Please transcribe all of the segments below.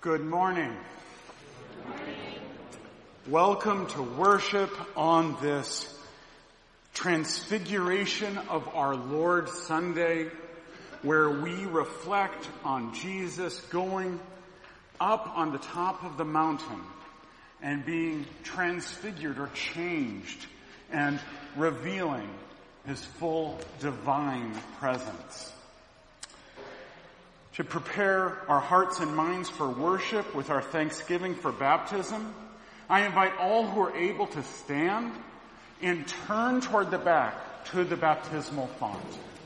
Good morning. Welcome to worship on this Transfiguration of our Lord Sunday, where we reflect on Jesus going up on the top of the mountain and being transfigured or changed and revealing his full divine presence. To prepare our hearts and minds for worship with our thanksgiving for baptism, I invite all who are able to stand and turn toward the back to the baptismal font.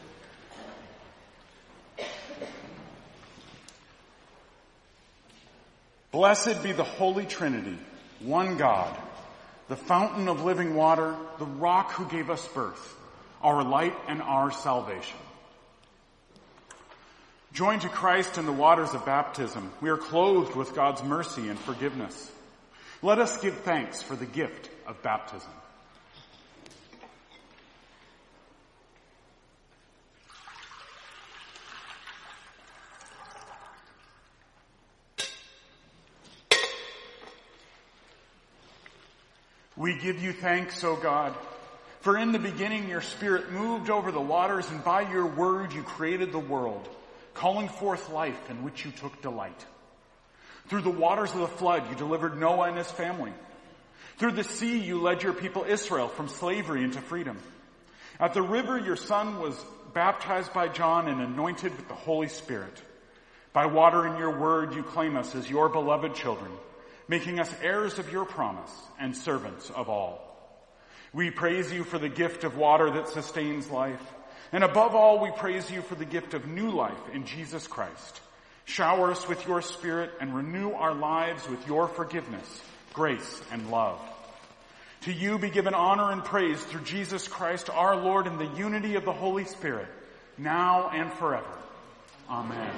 Blessed be the Holy Trinity, one God, the fountain of living water, the rock who gave us birth, our light and our salvation. Joined to Christ in the waters of baptism, we are clothed with God's mercy and forgiveness. Let us give thanks for the gift of baptism. We give you thanks, O God, for in the beginning your Spirit moved over the waters, and by your word you created the world, calling forth life in which you took delight. Through the waters of the flood, you delivered Noah and his family. Through the sea, you led your people Israel from slavery into freedom. At the river, your son was baptized by John and anointed with the Holy Spirit. By water and your word, you claim us as your beloved children, making us heirs of your promise and servants of all. We praise you for the gift of water that sustains life. And above all, we praise you for the gift of new life in Jesus Christ. Shower us with your Spirit and renew our lives with your forgiveness, grace, and love. To you be given honor and praise through Jesus Christ our Lord in the unity of the Holy Spirit, now and forever. Amen.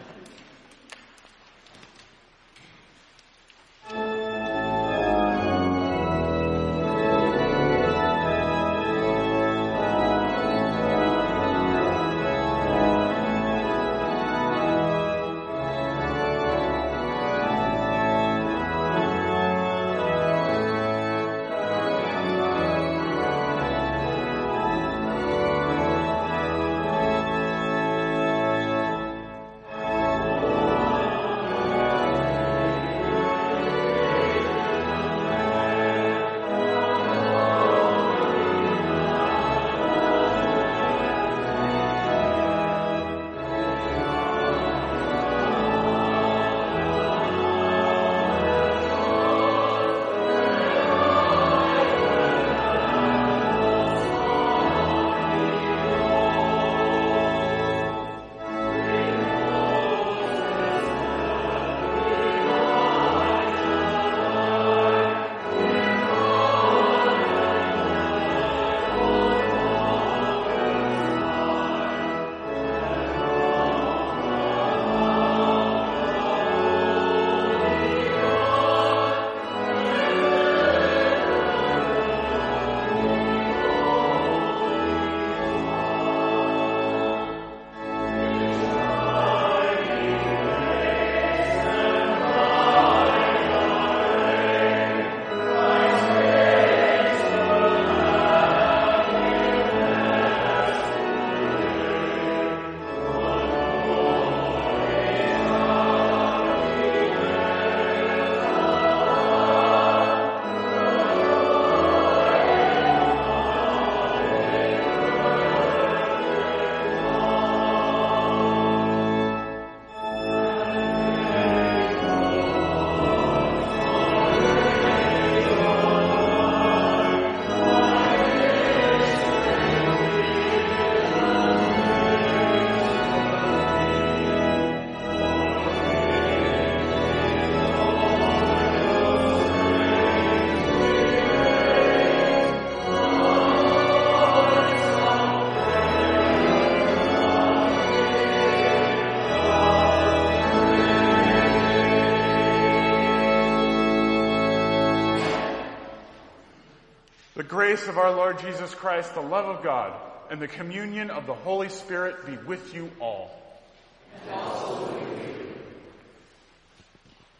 The grace of our Lord Jesus Christ, the love of God, and the communion of the Holy Spirit be with you all. And also with you.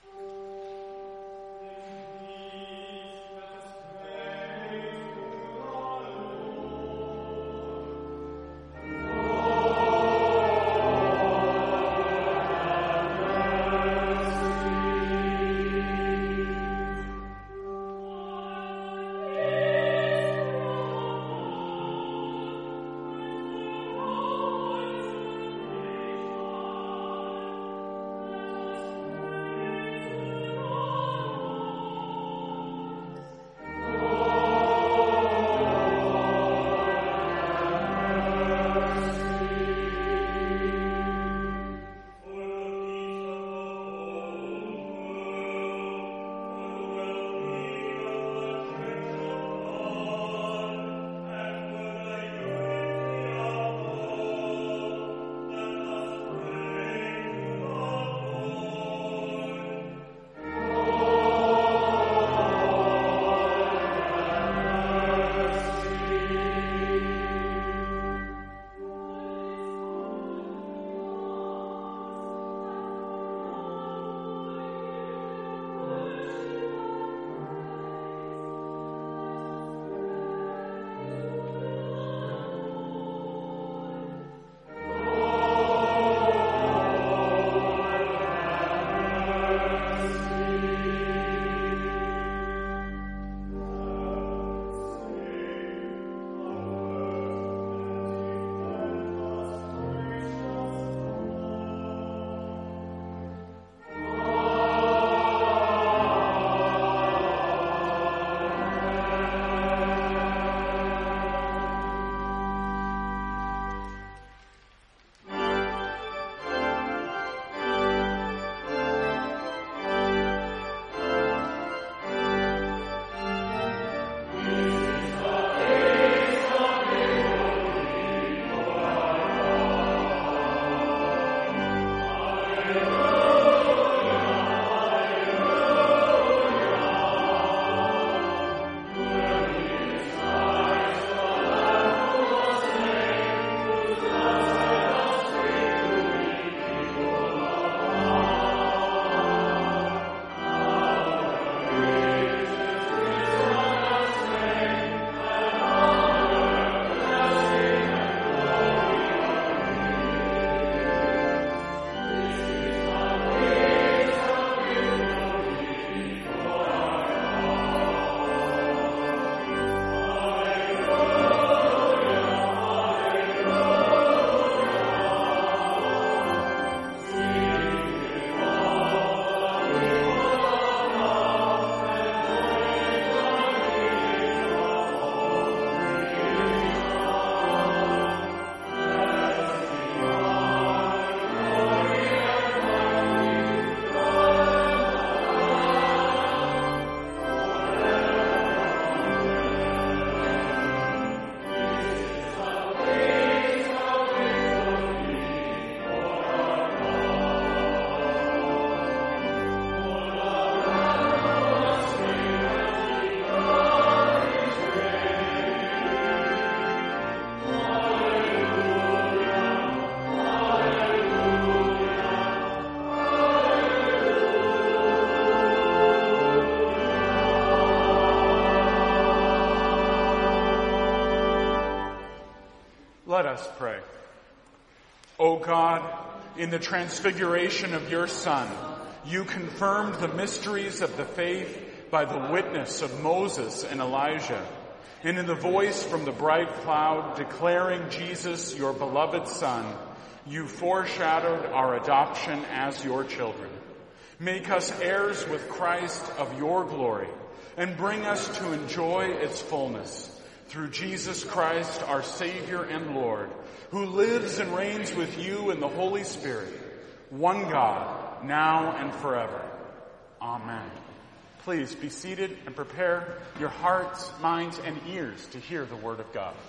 Let us pray. O God, in the transfiguration of your Son, you confirmed the mysteries of the faith by the witness of Moses and Elijah, and in the voice from the bright cloud declaring Jesus, your beloved Son, you foreshadowed our adoption as your children. Make us heirs with Christ of your glory, and bring us to enjoy its fullness. Through Jesus Christ, our Savior and Lord, who lives and reigns with you in the Holy Spirit, one God, now and forever. Amen. Please be seated and prepare your hearts, minds, and ears to hear the Word of God.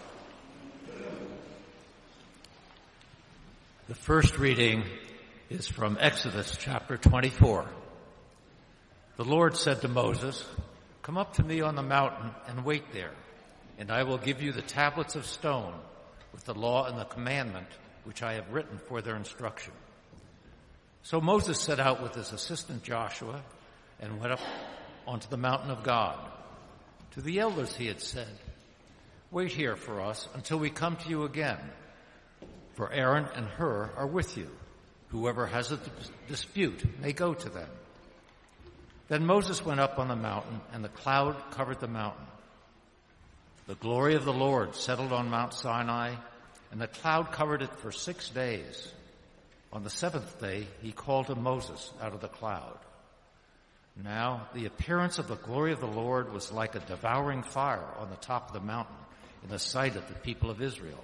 The first reading is from Exodus chapter 24. The Lord said to Moses, "Come up to me on the mountain and wait there, and I will give you the tablets of stone with the law and the commandment which I have written for their instruction." So Moses set out with his assistant Joshua and went up onto the mountain of God. To the elders he had said, "Wait here for us until we come to you again, for Aaron and Hur are with you. Whoever has a dispute may go to them." Then Moses went up on the mountain, and the cloud covered the mountain. The glory of the Lord settled on Mount Sinai, and the cloud covered it for 6 days. On the 7th day, he called to Moses out of the cloud. Now, the appearance of the glory of the Lord was like a devouring fire on the top of the mountain in the sight of the people of Israel.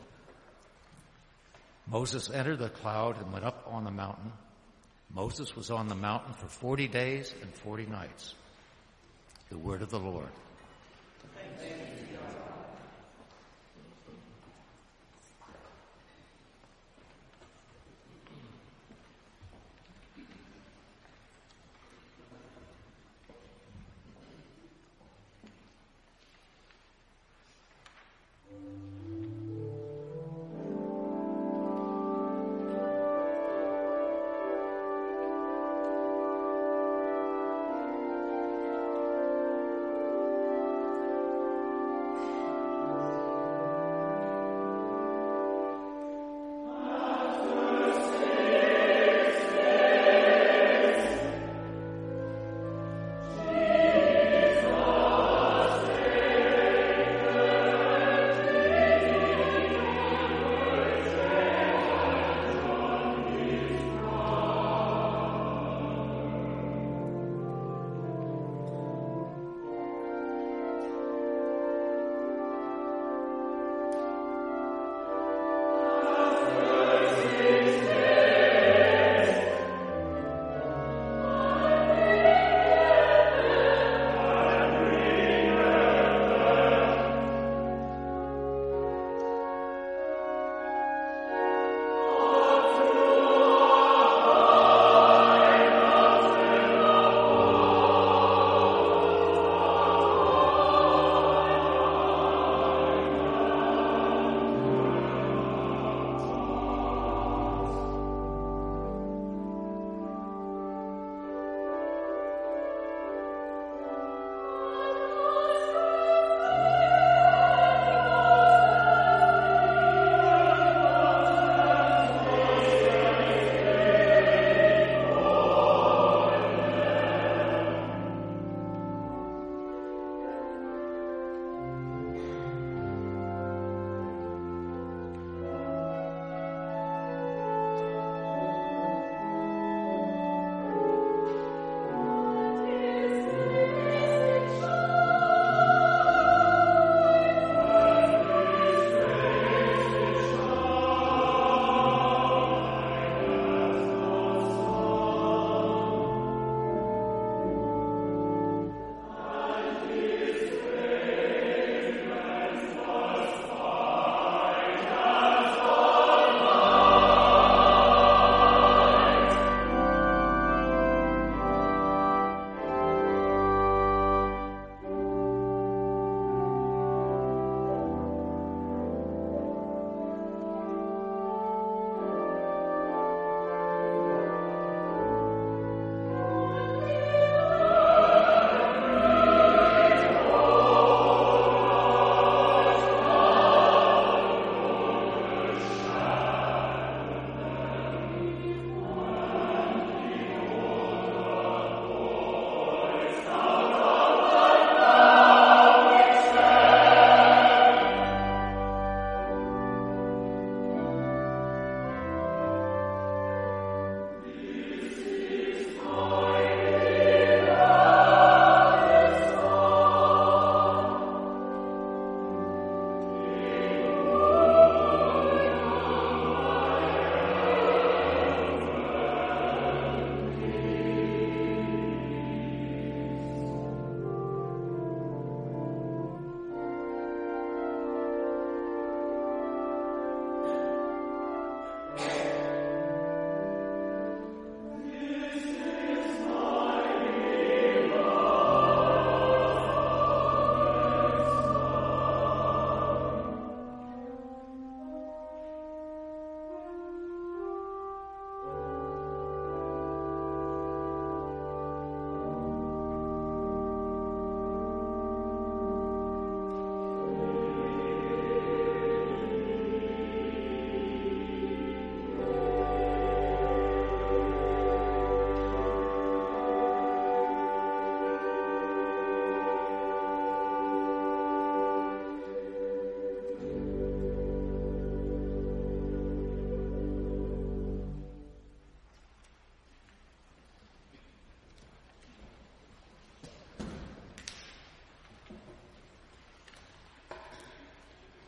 Moses entered the cloud and went up on the mountain. Moses was on the mountain for 40 days and 40 nights. The word of the Lord.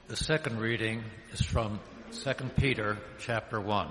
The second reading is from 2 Peter chapter 1.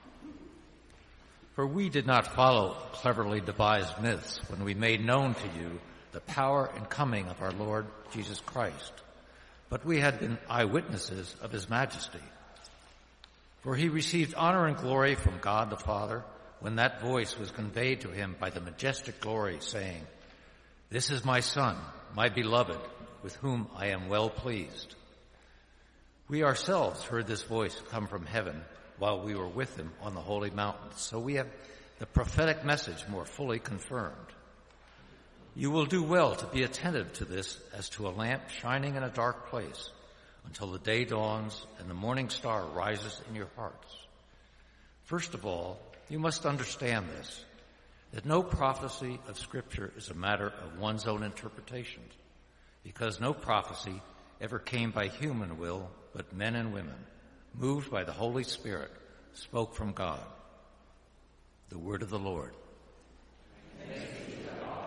For we did not follow cleverly devised myths when we made known to you the power and coming of our Lord Jesus Christ, but we had been eyewitnesses of his majesty. For he received honor and glory from God the Father when that voice was conveyed to him by the majestic glory, saying, "This is my Son, my beloved, with whom I am well pleased." We ourselves heard this voice come from heaven while we were with him on the holy mountain, so we have the prophetic message more fully confirmed. You will do well to be attentive to this as to a lamp shining in a dark place until the day dawns and the morning star rises in your hearts. First of all, you must understand this, that no prophecy of Scripture is a matter of one's own interpretation, because no prophecy ever came by human will, but men and women, moved by the Holy Spirit, spoke from God. The word of the Lord. Thanks be to God.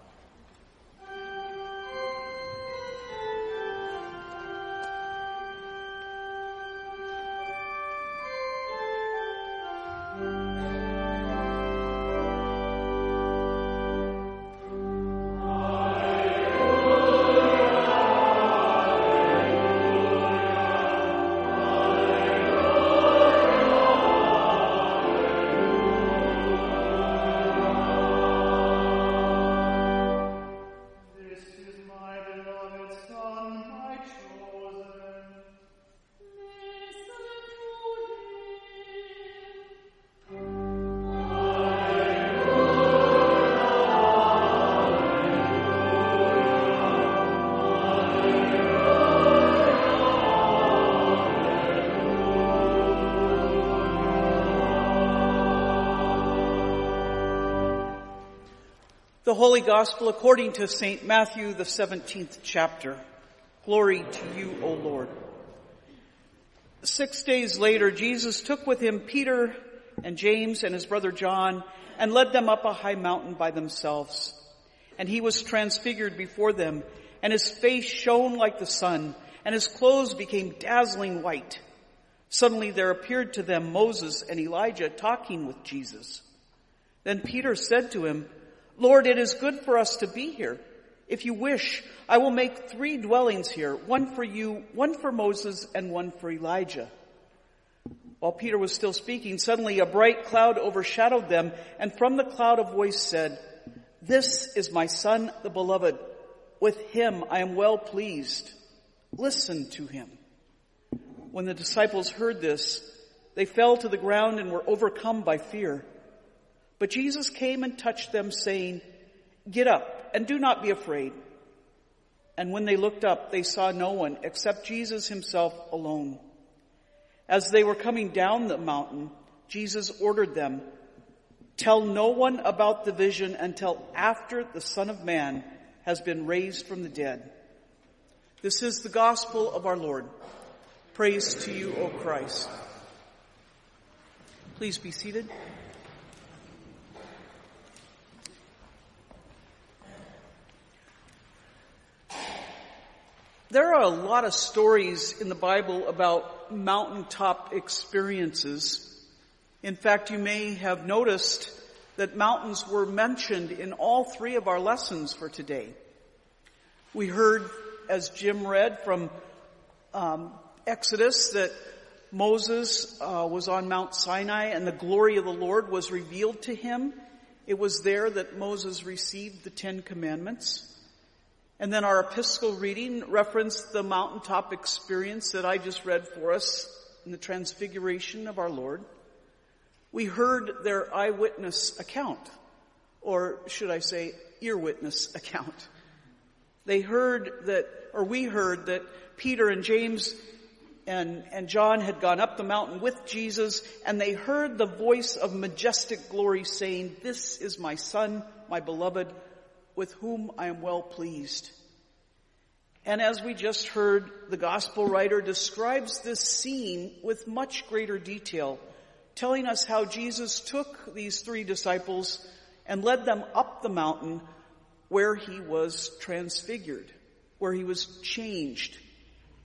The Holy Gospel according to St. Matthew, the 17th chapter. Glory to you, O Lord. 6 days later, Jesus took with him Peter and James and his brother John and led them up a high mountain by themselves. And he was transfigured before them, and his face shone like the sun, and his clothes became dazzling white. Suddenly there appeared to them Moses and Elijah talking with Jesus. Then Peter said to him, "Lord, it is good for us to be here. If you wish, I will make 3 dwellings here, one for you, one for Moses, and one for Elijah." While Peter was still speaking, suddenly a bright cloud overshadowed them, and from the cloud a voice said, "This is my Son, the beloved. With him I am well pleased. Listen to him." When the disciples heard this, they fell to the ground and were overcome by fear. But Jesus came and touched them, saying, "Get up and do not be afraid." And when they looked up, they saw no one except Jesus himself alone. As they were coming down the mountain, Jesus ordered them, "Tell no one about the vision until after the Son of Man has been raised from the dead." This is the gospel of our Lord. Praise to you, O Christ. Please be seated. There are a lot of stories in the Bible about mountaintop experiences. In fact, you may have noticed that mountains were mentioned in all 3 of our lessons for today. We heard, as Jim read from Exodus, that Moses was on Mount Sinai and the glory of the Lord was revealed to him. It was there that Moses received the 10 Commandments. And then our episcopal reading referenced the mountaintop experience that I just read for us in the transfiguration of our Lord. We heard their eyewitness account, or should I say earwitness account. We heard that Peter and James and John had gone up the mountain with Jesus, and they heard the voice of majestic glory saying, "This is my Son, my beloved, with whom I am well pleased." And as we just heard, the gospel writer describes this scene with much greater detail, telling us how Jesus took these 3 disciples and led them up the mountain where he was transfigured, where he was changed.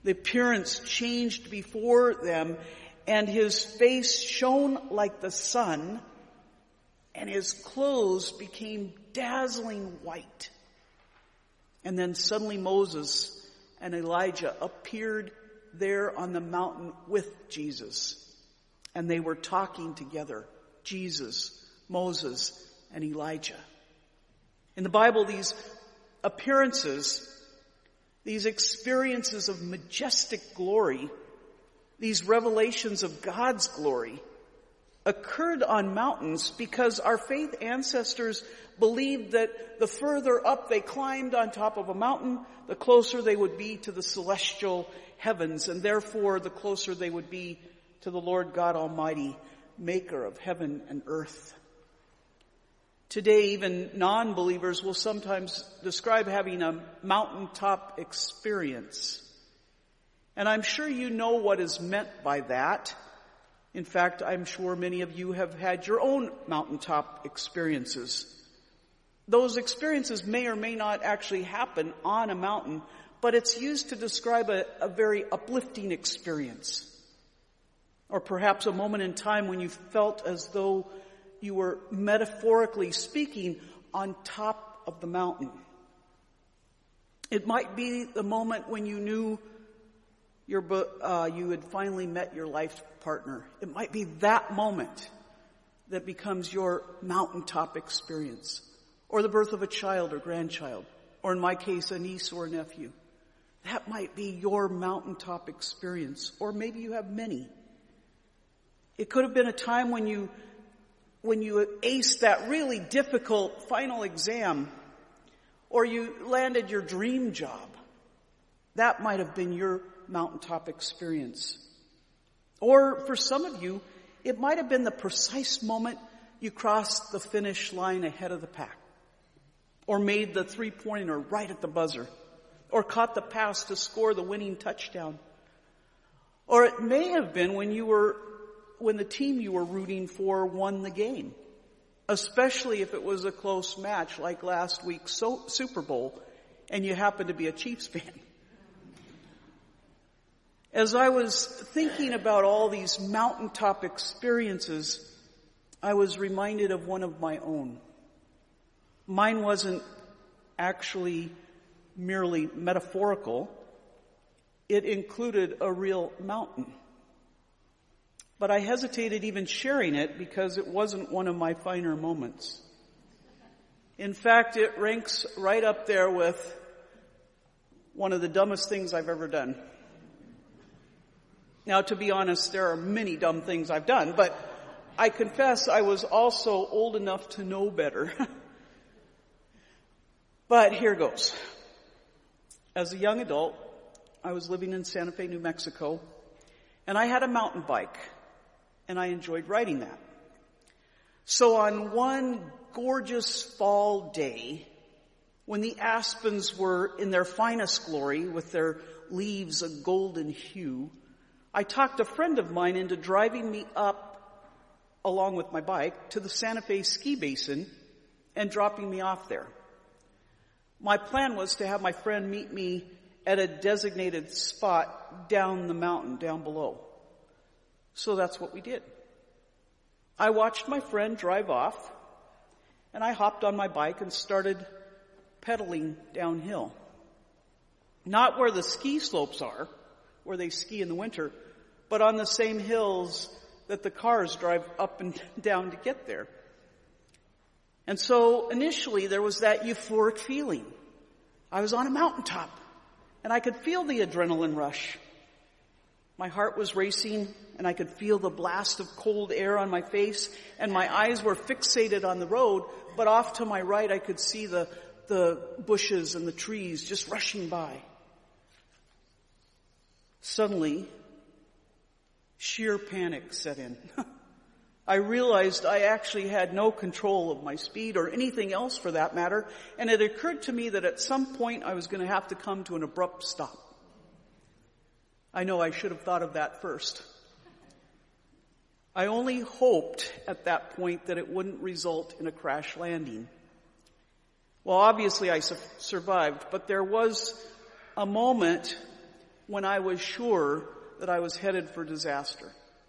The appearance changed before them, and his face shone like the sun, and his clothes became dazzling white. And then suddenly Moses and Elijah appeared there on the mountain with Jesus. And they were talking together, Jesus, Moses, and Elijah. In the Bible, these appearances, these experiences of majestic glory, these revelations of God's glory, occurred on mountains because our faith ancestors believed that the further up they climbed on top of a mountain, the closer they would be to the celestial heavens, and therefore the closer they would be to the Lord God Almighty, maker of heaven and earth. Today, even non-believers will sometimes describe having a mountaintop experience. And I'm sure you know what is meant by that. In fact, I'm sure many of you have had your own mountaintop experiences. Those experiences may or may not actually happen on a mountain, but it's used to describe a very uplifting experience. Or perhaps a moment in time when you felt as though you were, metaphorically speaking, on top of the mountain. It might be the moment when you knew you had finally met your life partner. It might be that moment that becomes your mountaintop experience. Or the birth of a child or grandchild. Or in my case, a niece or a nephew. That might be your mountaintop experience. Or maybe you have many. It could have been a time when you aced that really difficult final exam. Or you landed your dream job. That might have been your mountaintop experience. Or for some of you, it might have been the precise moment you crossed the finish line ahead of the pack. Or made the three-pointer right at the buzzer. Or caught the pass to score the winning touchdown. Or it may have been when the team you were rooting for won the game. Especially if it was a close match like last week's Super Bowl and you happened to be a Chiefs fan. As I was thinking about all these mountaintop experiences, I was reminded of one of my own. Mine wasn't actually merely metaphorical. It included a real mountain. But I hesitated even sharing it because it wasn't one of my finer moments. In fact, it ranks right up there with one of the dumbest things I've ever done. Now, to be honest, there are many dumb things I've done, but I confess I was also old enough to know better. But here goes. As a young adult, I was living in Santa Fe, New Mexico, and I had a mountain bike, and I enjoyed riding that. So on one gorgeous fall day, when the aspens were in their finest glory with their leaves a golden hue, I talked a friend of mine into driving me up, along with my bike, to the Santa Fe ski basin and dropping me off there. My plan was to have my friend meet me at a designated spot down the mountain, down below. So that's what we did. I watched my friend drive off, and I hopped on my bike and started pedaling downhill. Not where the ski slopes are, where they ski in the winter, but on the same hills that the cars drive up and down to get there. And so initially there was that euphoric feeling. I was on a mountaintop, and I could feel the adrenaline rush. My heart was racing, and I could feel the blast of cold air on my face, and my eyes were fixated on the road, but off to my right I could see the bushes and the trees just rushing by. Suddenly, sheer panic set in. I realized I actually had no control of my speed or anything else for that matter, and it occurred to me that at some point I was going to have to come to an abrupt stop. I know I should have thought of that first. I only hoped at that point that it wouldn't result in a crash landing. Well, obviously I survived, but there was a moment when I was sure that I was headed for disaster.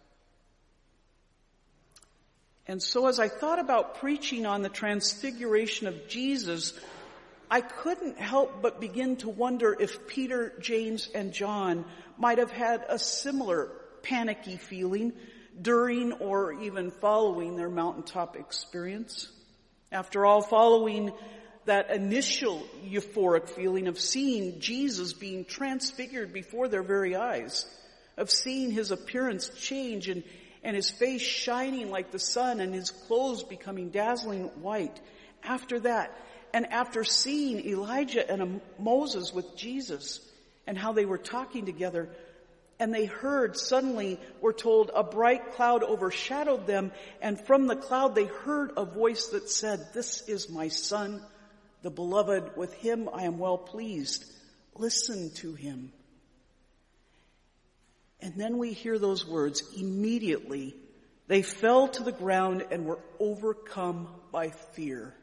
And so as I thought about preaching on the transfiguration of Jesus, I couldn't help but begin to wonder if Peter, James, and John might have had a similar panicky feeling during or even following their mountaintop experience. After all, following that initial euphoric feeling of seeing Jesus being transfigured before their very eyes, of seeing his appearance change and his face shining like the sun and his clothes becoming dazzling white. After that, and after seeing Elijah and Moses with Jesus and how they were talking together, and they heard, suddenly, we're told, a bright cloud overshadowed them, and from the cloud they heard a voice that said, "This is my Son, the beloved. With him I am well pleased. Listen to him." And then we hear those words. Immediately they fell to the ground and were overcome by fear.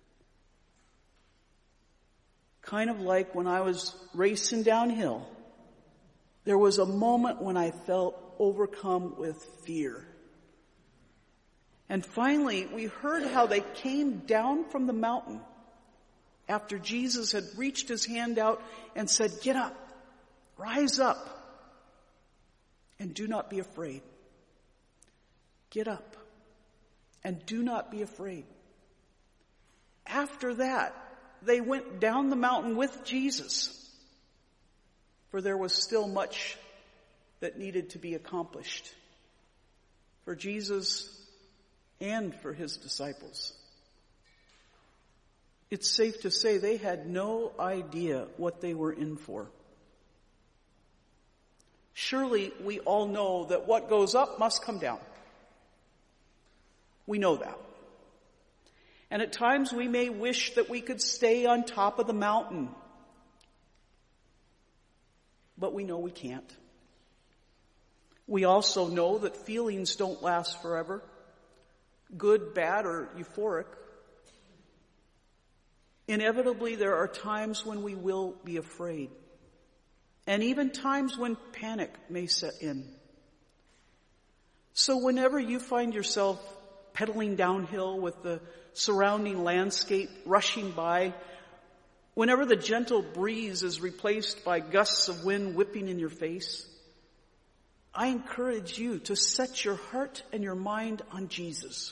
Kind of like when I was racing downhill. There was a moment when I felt overcome with fear. And finally, we heard how they came down from the mountain after Jesus had reached his hand out and said, "Get up, rise up, and do not be afraid." Get up and do not be afraid. After that, they went down the mountain with Jesus, for there was still much that needed to be accomplished for Jesus and for his disciples. It's safe to say they had no idea what they were in for. Surely we all know that what goes up must come down. We know that. And at times we may wish that we could stay on top of the mountain. But we know we can't. We also know that feelings don't last forever, good, bad, or euphoric. Inevitably, there are times when we will be afraid, and even times when panic may set in. So whenever you find yourself pedaling downhill with the surrounding landscape rushing by, whenever the gentle breeze is replaced by gusts of wind whipping in your face, I encourage you to set your heart and your mind on Jesus.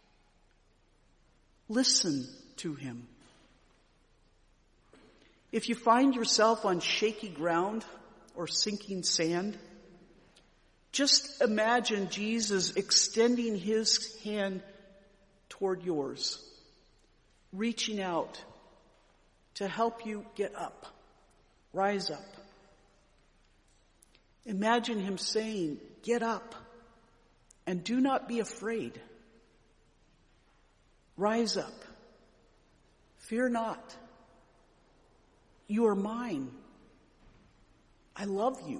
Listen to him. If you find yourself on shaky ground or sinking sand, just imagine Jesus extending his hand toward yours, reaching out to help you get up, rise up. Imagine him saying, "Get up and do not be afraid. Rise up. Fear not. You are mine. I love you."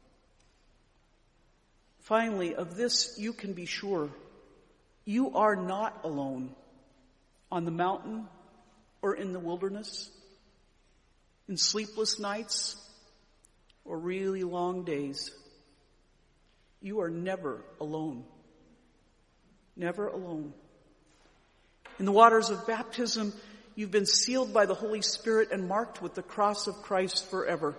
Finally, of this you can be sure. You are not alone on the mountain or in the wilderness, in sleepless nights or really long days. You are never alone. Never alone. In the waters of baptism, you've been sealed by the Holy Spirit and marked with the cross of Christ forever.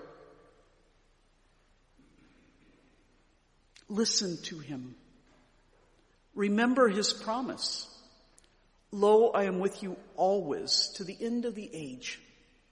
Listen to him. Remember his promise. "Lo, I am with you always to the end of the age."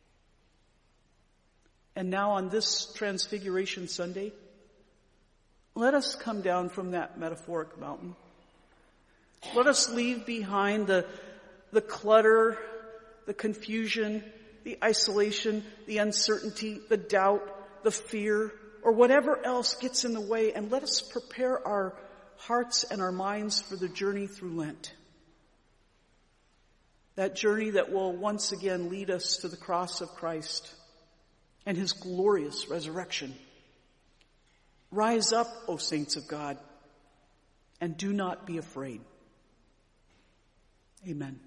And now on this Transfiguration Sunday, let us come down from that metaphoric mountain. Let us leave behind the clutter, the confusion, the isolation, the uncertainty, the doubt, the fear, or whatever else gets in the way, and let us prepare our hearts and our minds for the journey through Lent. That journey that will once again lead us to the cross of Christ and his glorious resurrection. Rise up, O saints of God, and do not be afraid. Amen.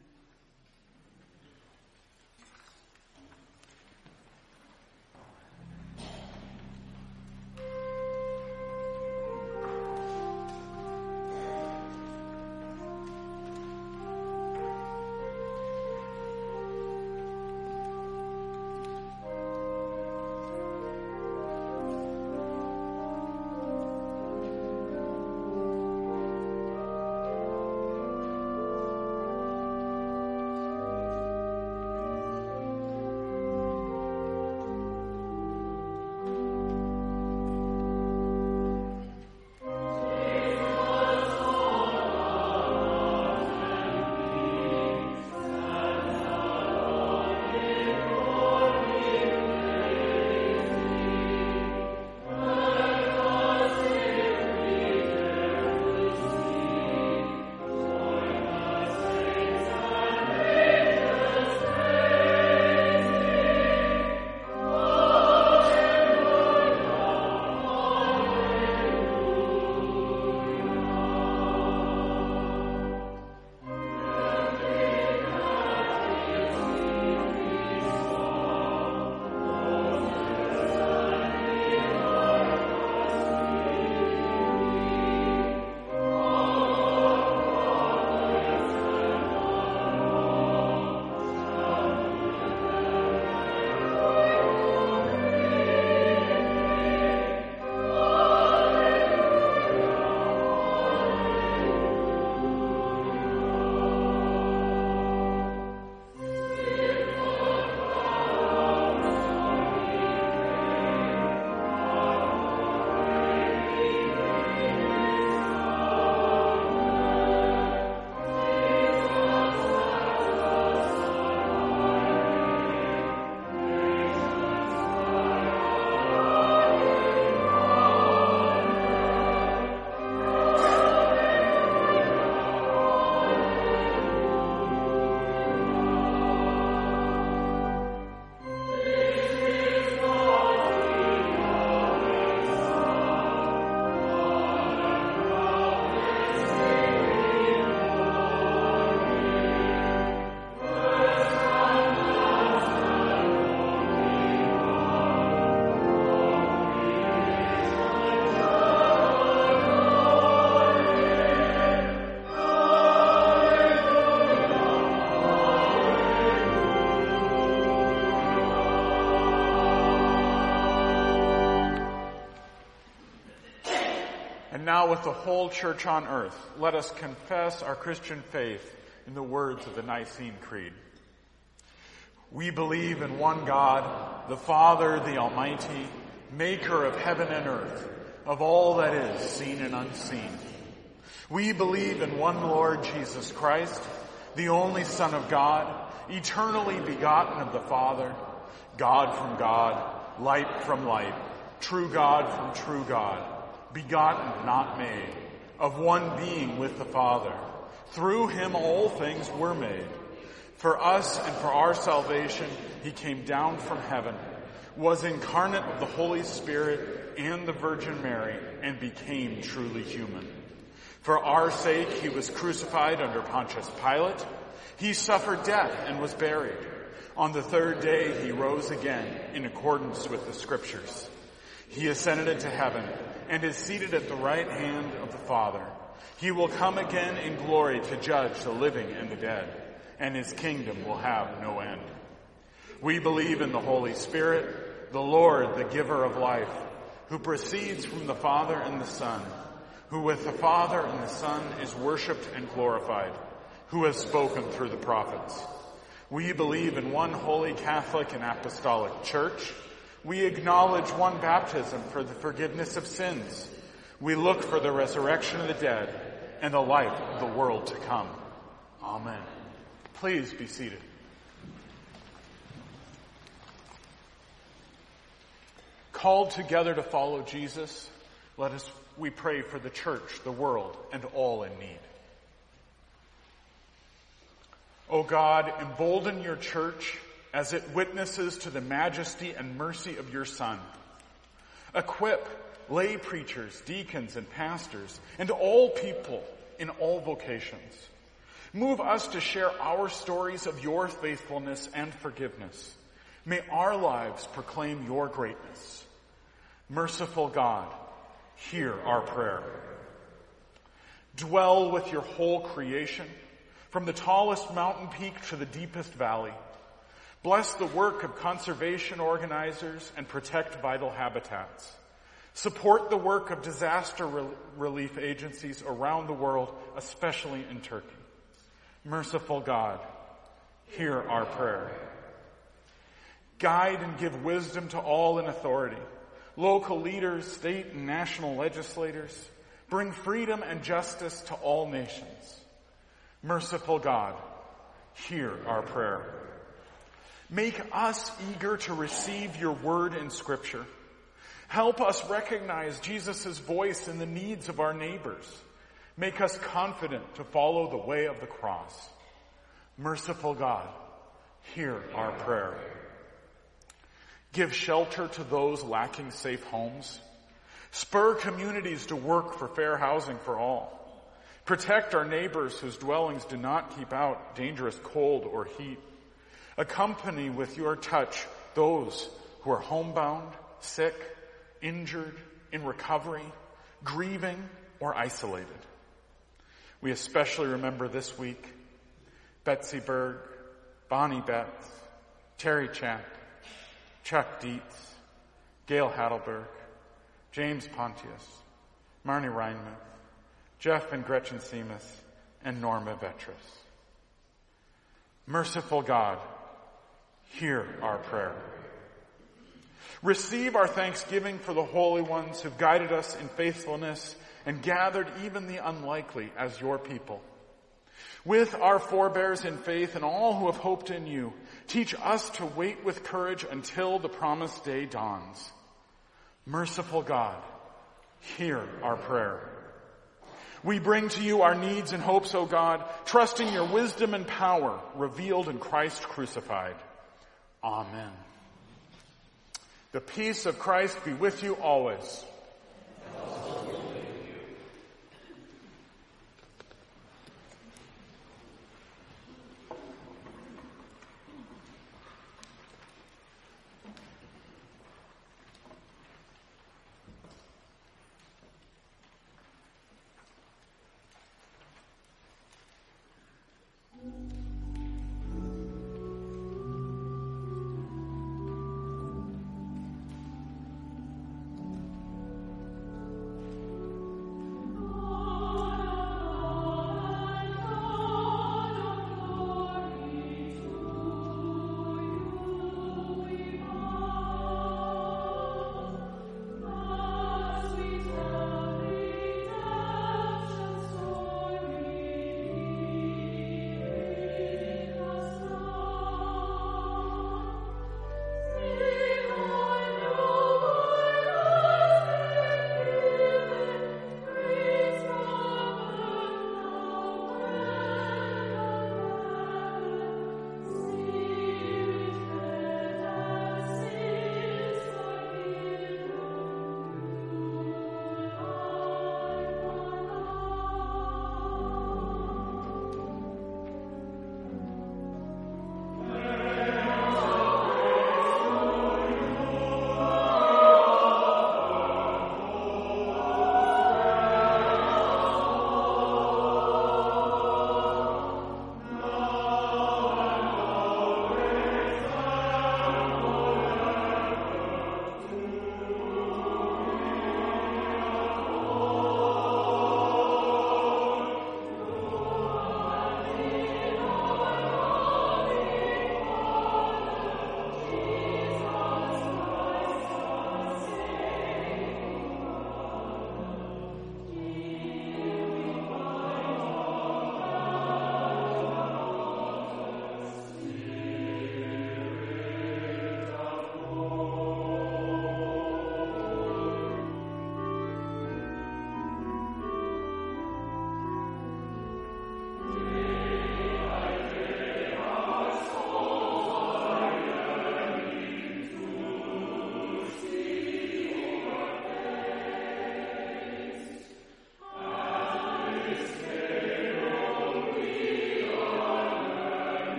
And now with the whole church on earth, let us confess our Christian faith in the words of the Nicene Creed. We believe in one God, the Father, the Almighty, maker of heaven and earth, of all that is seen and unseen. We believe in one Lord Jesus Christ, the only Son of God, eternally begotten of the Father, God from God, light from light, true God from true God, begotten, not made, of one being with the Father. Through him all things were made. For us and for our salvation, he came down from heaven, was incarnate of the Holy Spirit and the Virgin Mary, and became truly human. For our sake, he was crucified under Pontius Pilate. He suffered death and was buried. On the third day, he rose again in accordance with the Scriptures. He ascended into heaven and is seated at the right hand of the Father. He will come again in glory to judge the living and the dead, and his kingdom will have no end. We believe in the Holy Spirit, the Lord, the giver of life, who proceeds from the Father and the Son, who with the Father and the Son is worshipped and glorified, who has spoken through the prophets. We believe in one holy Catholic and Apostolic Church. We acknowledge one baptism for the forgiveness of sins. We look for the resurrection of the dead and the life of the world to come. Amen. Please be seated. Called together to follow Jesus, we pray for the church, the world, and all in need. O God, embolden your church as it witnesses to the majesty and mercy of your Son. Equip lay preachers, deacons, and pastors, and all people in all vocations. Move us to share our stories of your faithfulness and forgiveness. May our lives proclaim your greatness. Merciful God, hear our prayer. Dwell with your whole creation, from the tallest mountain peak to the deepest valley. Bless the work of conservation organizers and protect vital habitats. Support the work of disaster relief agencies around the world, especially in Turkey. Merciful God, hear our prayer. Guide and give wisdom to all in authority, local leaders, state and national legislators. Bring freedom and justice to all nations. Merciful God, hear our prayer. Make us eager to receive your word in Scripture. Help us recognize Jesus' voice in the needs of our neighbors. Make us confident to follow the way of the cross. Merciful God, hear our prayer. Give shelter to those lacking safe homes. Spur communities to work for fair housing for all. Protect our neighbors whose dwellings do not keep out dangerous cold or heat. Accompany with your touch those who are homebound, sick, injured, in recovery, grieving, or isolated. We especially remember this week Betsy Berg, Bonnie Betts, Terry Chack, Chuck Dietz, Gail Hadelberg, James Pontius, Marnie Reinmuth, Jeff and Gretchen Seamus, and Norma Vetras. Merciful God, hear our prayer. Receive our thanksgiving for the holy ones who've guided us in faithfulness and gathered even the unlikely as your people. With our forebears in faith and all who have hoped in you, teach us to wait with courage until the promised day dawns. Merciful God, hear our prayer. We bring to you our needs and hopes, O God, trusting your wisdom and power revealed in Christ crucified. Amen. The peace of Christ be with you always.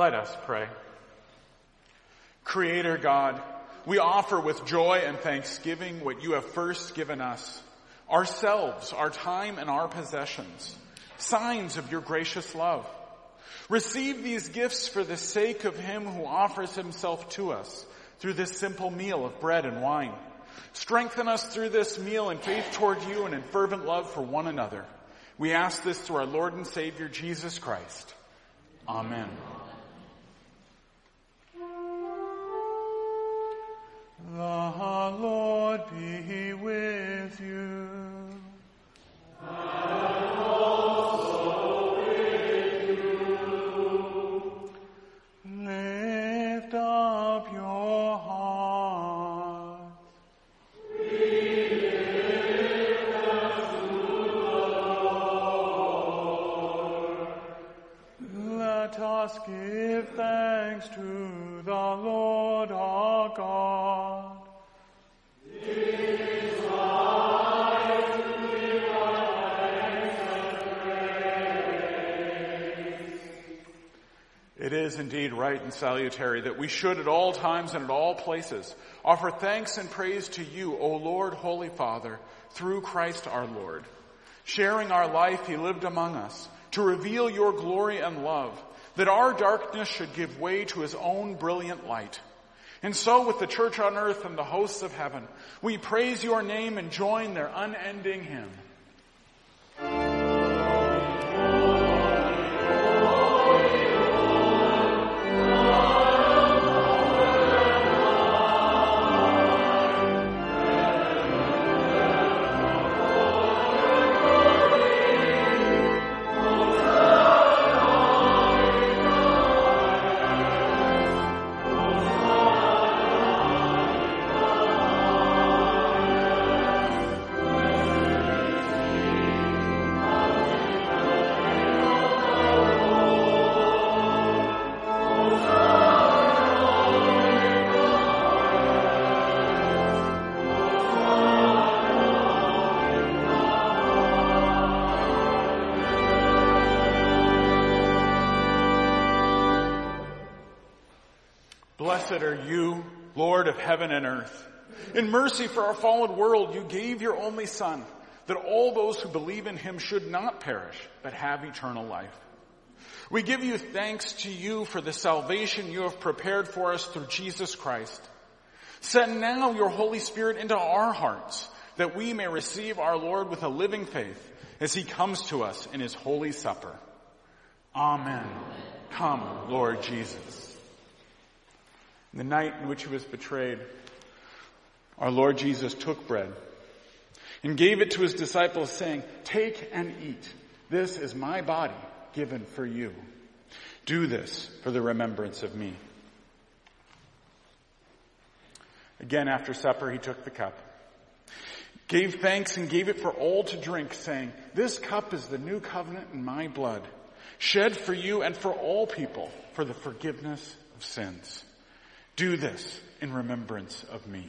Let us pray. Creator God, we offer with joy and thanksgiving what you have first given us, ourselves, our time, and our possessions, signs of your gracious love. Receive these gifts for the sake of him who offers himself to us through this simple meal of bread and wine. Strengthen us through this meal in faith toward you and in fervent love for one another. We ask this through our Lord and Savior, Jesus Christ. Amen. The Lord be with you. And also with you. Lift up your hearts. We lift them to the Lord. Let us give thanks to the Lord our God. It is indeed right and salutary that we should at all times and at all places offer thanks and praise to you, O Lord, Holy Father, through Christ our Lord. Sharing our life, he lived among us to reveal your glory and love, that our darkness should give way to his own brilliant light. And so with the church on earth and the hosts of heaven, we praise your name and join their unending hymn. Blessed are you, Lord of heaven and earth. In mercy for our fallen world, you gave your only Son, that all those who believe in him should not perish, but have eternal life. We give you thanks to you for the salvation you have prepared for us through Jesus Christ. Send now your Holy Spirit into our hearts, that we may receive our Lord with a living faith as he comes to us in his holy supper. Amen. Come, Lord Jesus. The night in which he was betrayed, our Lord Jesus took bread and gave it to his disciples, saying, "Take and eat. This is my body given for you. Do this for the remembrance of me." Again, after supper, he took the cup, gave thanks, and gave it for all to drink, saying, "This cup is the new covenant in my blood, shed for you and for all people for the forgiveness of sins. Do this in remembrance of me."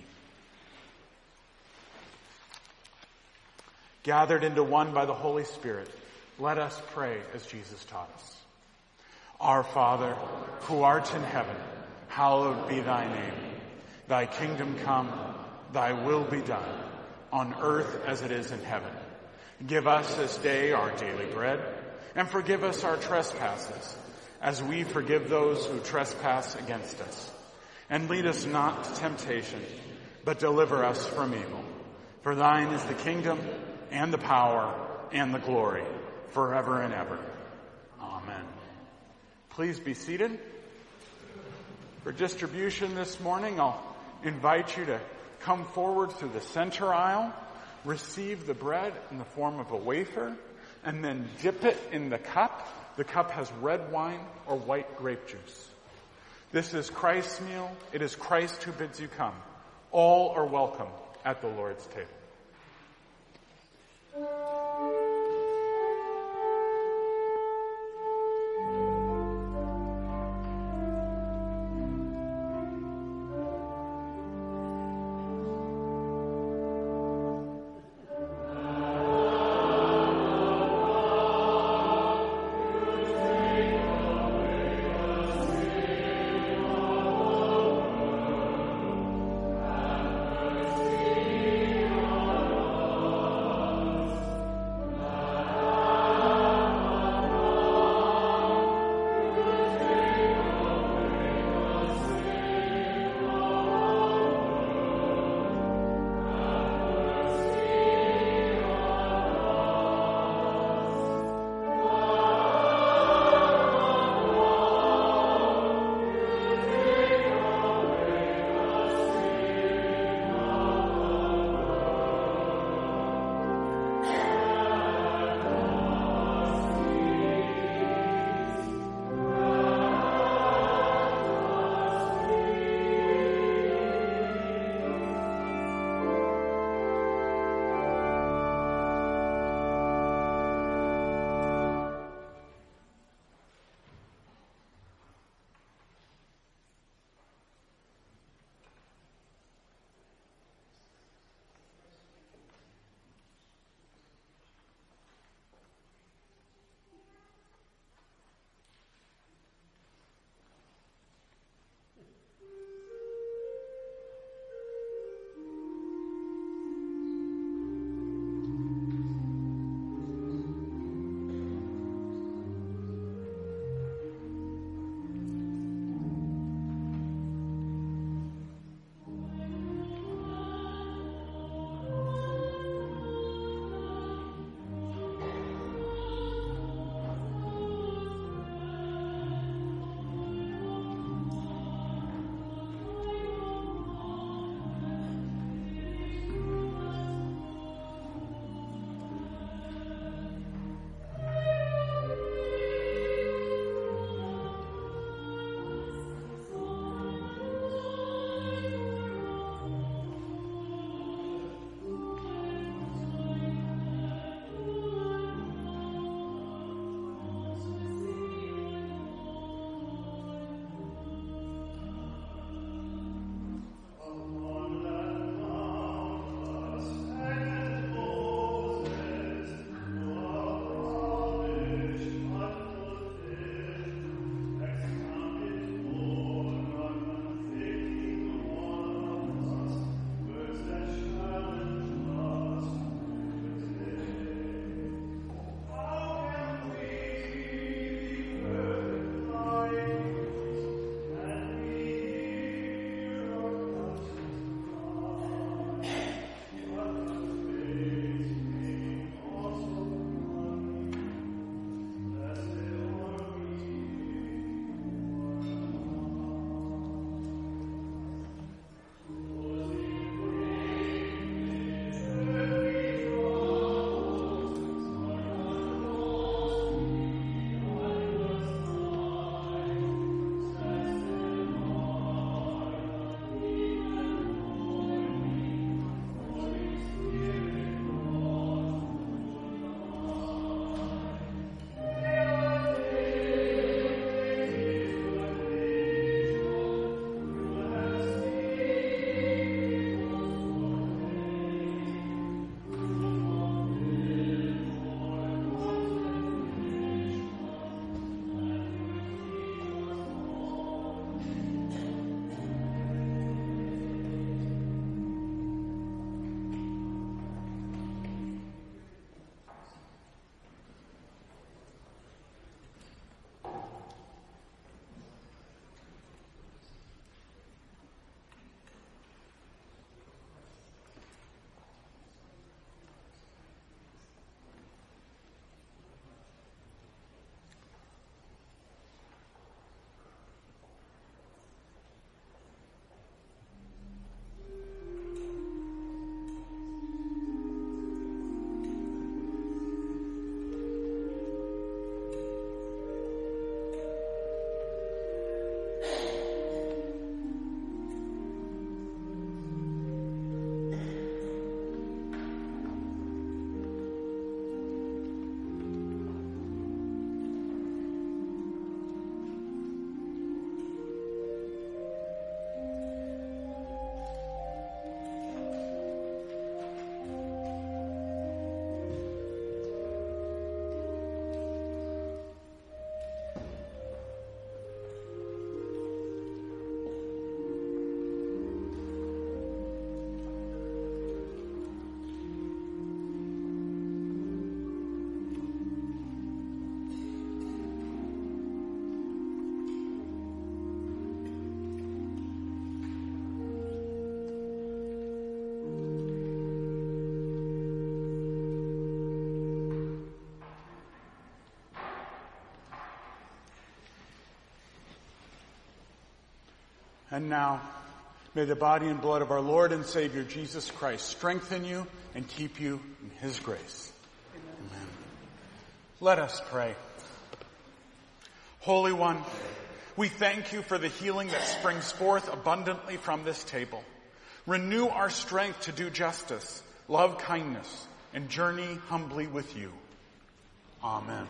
Gathered into one by the Holy Spirit, let us pray as Jesus taught us. Our Father, who art in heaven, hallowed be thy name. Thy kingdom come, thy will be done, on earth as it is in heaven. Give us this day our daily bread, and forgive us our trespasses, as we forgive those who trespass against us. And lead us not to temptation, but deliver us from evil. For thine is the kingdom, and the power, and the glory, forever and ever. Amen. Please be seated. For distribution this morning, I'll invite you to come forward through the center aisle, receive the bread in the form of a wafer, and then dip it in the cup. The cup has red wine or white grape juice. This is Christ's meal. It is Christ who bids you come. All are welcome at the Lord's table. And now, may the body and blood of our Lord and Savior Jesus Christ strengthen you and keep you in his grace. Amen. Let us pray. Holy One, we thank you for the healing that springs forth abundantly from this table. Renew our strength to do justice, love kindness, and journey humbly with you. Amen.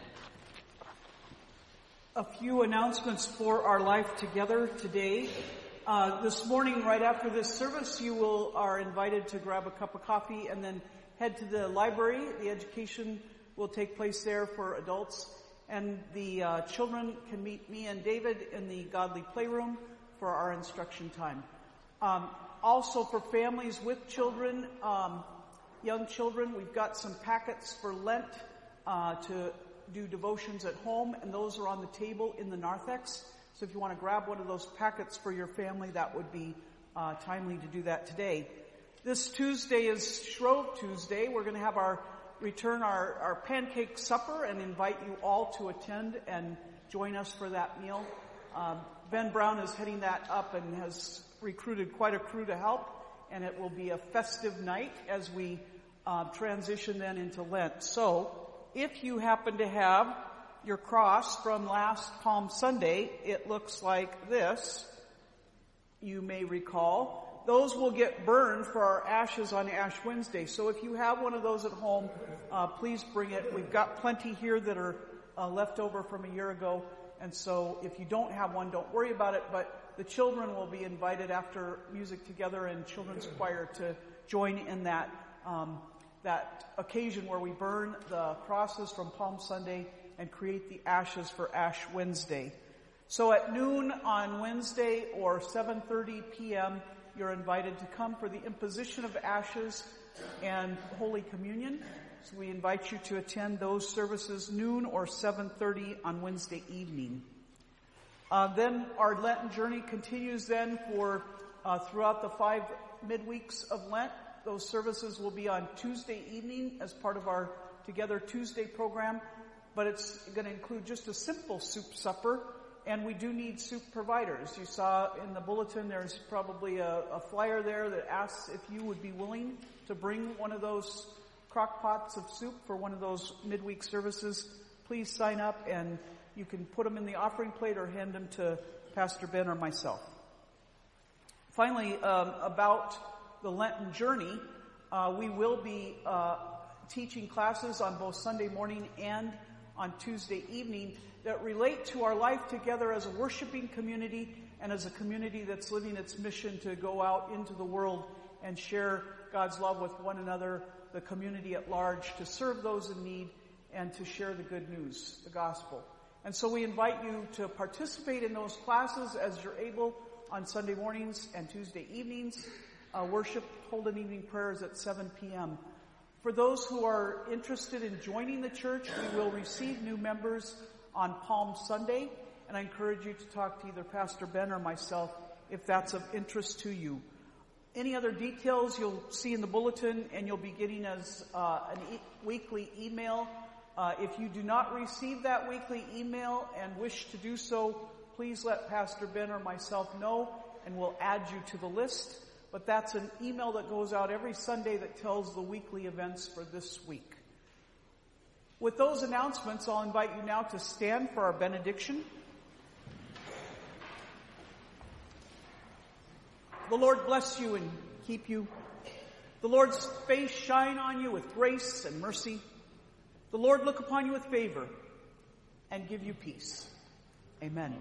A few announcements for our life together today. This morning, right after this service, you are invited to grab a cup of coffee and then head to the library. The education will take place there for adults. And the children can meet me and David in the Godly Playroom for our instruction time. Also for families with children, young children, we've got some packets for Lent to do devotions at home, and those are on the table in the narthex. So if you want to grab one of those packets for your family, that would be timely to do that today. This Tuesday is Shrove Tuesday. We're going to have our pancake supper and invite you all to attend and join us for that meal. Ben Brown is heading that up and has recruited quite a crew to help, and it will be a festive night as we transition then into Lent. So, if you happen to have your cross from last Palm Sunday, it looks like this, you may recall. Those will get burned for our ashes on Ash Wednesday. So if you have one of those at home, please bring it. We've got plenty here that are left over from a year ago. And so if you don't have one, don't worry about it. But the children will be invited after music together and children's choir to join in that occasion where we burn the crosses from Palm Sunday and create the ashes for Ash Wednesday. So at noon on Wednesday or 7:30 p.m., you're invited to come for the imposition of ashes and Holy Communion. So we invite you to attend those services noon or 7:30 on Wednesday evening. Then our Lenten journey continues then for throughout the 5 midweeks of Lent. Those services will be on Tuesday evening as part of our Together Tuesday program, but it's going to include just a simple soup supper, and we do need soup providers. You saw in the bulletin there's probably a flyer there that asks if you would be willing to bring one of those crock pots of soup for one of those midweek services. Please sign up, and you can put them in the offering plate or hand them to Pastor Ben or myself. Finally, about the Lenten journey, we will be teaching classes on both Sunday morning and on Tuesday evening that relate to our life together as a worshiping community and as a community that's living its mission to go out into the world and share God's love with one another, the community at large, to serve those in need and to share the good news, the gospel. And so we invite you to participate in those classes as you're able on Sunday mornings and Tuesday evenings. Worship, hold an evening prayers at 7 p.m. For those who are interested in joining the church, we will receive new members on Palm Sunday, and I encourage you to talk to either Pastor Ben or myself if that's of interest to you. Any other details you'll see in the bulletin, and you'll be getting as weekly email. If you do not receive that weekly email and wish to do so, please let Pastor Ben or myself know, and we'll add you to the list. But that's an email that goes out every Sunday that tells the weekly events for this week. With those announcements, I'll invite you now to stand for our benediction. The Lord bless you and keep you. The Lord's face shine on you with grace and mercy. The Lord look upon you with favor and give you peace. Amen.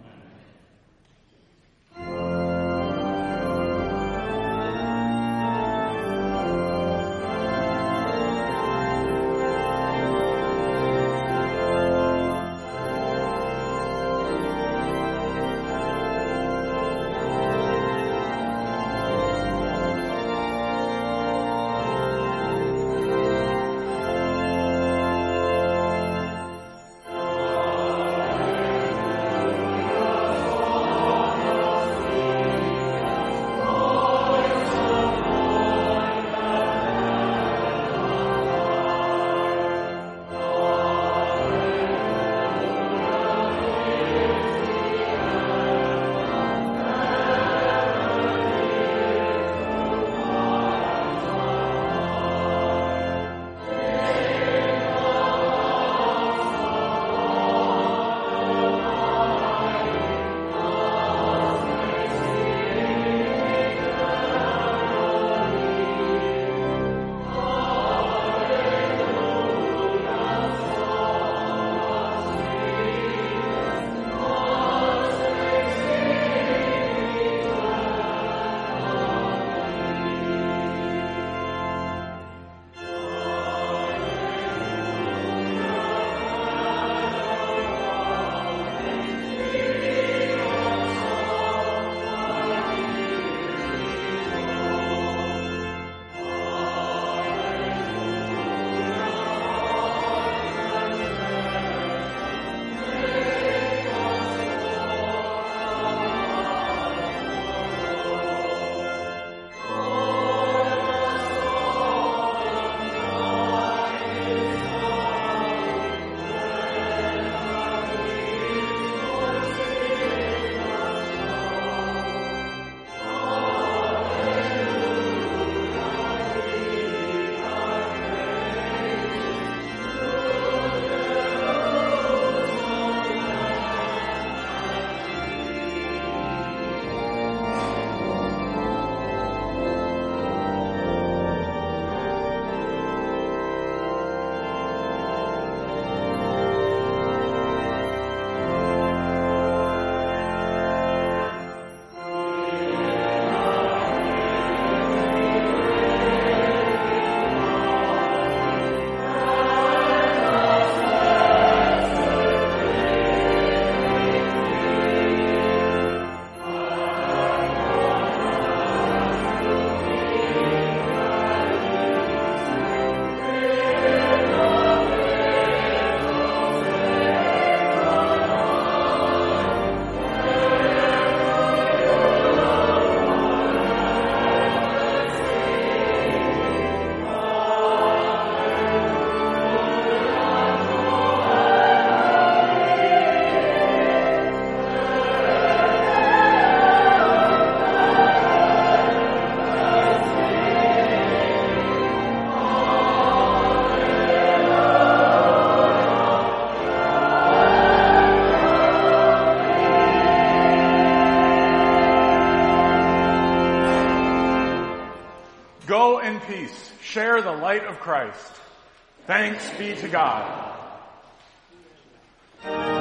peace. Share the light of Christ. Thanks be to God.